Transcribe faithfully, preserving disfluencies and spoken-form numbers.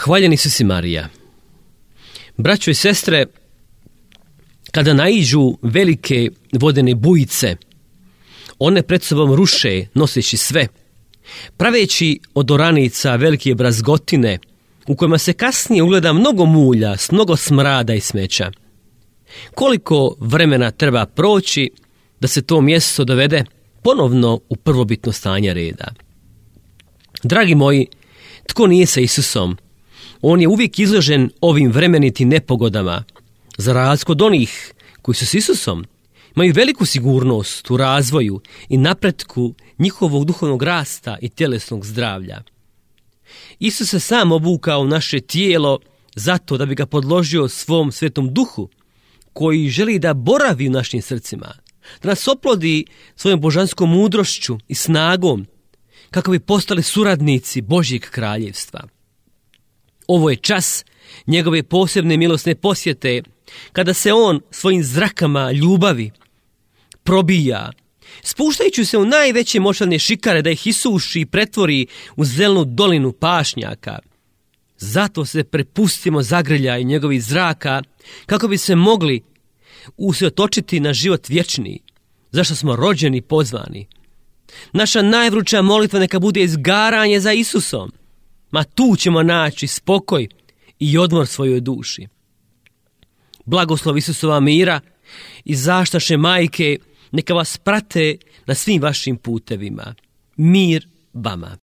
Hvaljen Isus i Marija. Braćo i sestre, kada naiđu velike vodene bujice, one pred sobom ruše noseći sve, praveći od oranica velike brazgotine u kojima se kasnije ugleda mnogo mulja s mnogo smrada i smeća. Koliko vremena treba proći da se to mjesto dovede ponovno u prvobitno stanje reda? Dragi moji, tko nije sa Isusom? On je uvijek izložen ovim vremenitim nepogodama. Za razliku od onih koji su s Isusom, imaju veliku sigurnost u razvoju i napretku njihovog duhovnog rasta i tjelesnog zdravlja. Isus se sam obukao u naše tijelo zato da bi ga podložio svom svetom duhu, koji želi da boravi u našim srcima, da nas oplodi svojom božanskom mudrošću i snagom, kako bi postali suradnici Božjeg kraljevstva. Ovo je čas njegove posebne milosne posjete, kada se on svojim zrakama ljubavi probija, spuštajući se u najveće močvarne šikare da ih isuši i pretvori u zelenu dolinu pašnjaka. Zato se prepustimo zagrljaju njegovih zraka, kako bi se mogli usredotočiti na život vječni, zašto smo rođeni i pozvani. Naša najvruća molitva neka bude izgaranje za Isusom, ma tu ćemo naći spokoj i odmor svojoj duši. Blagoslov Isusova mira i zaštaše majke neka vas prate na svim vašim putevima. Mir vama.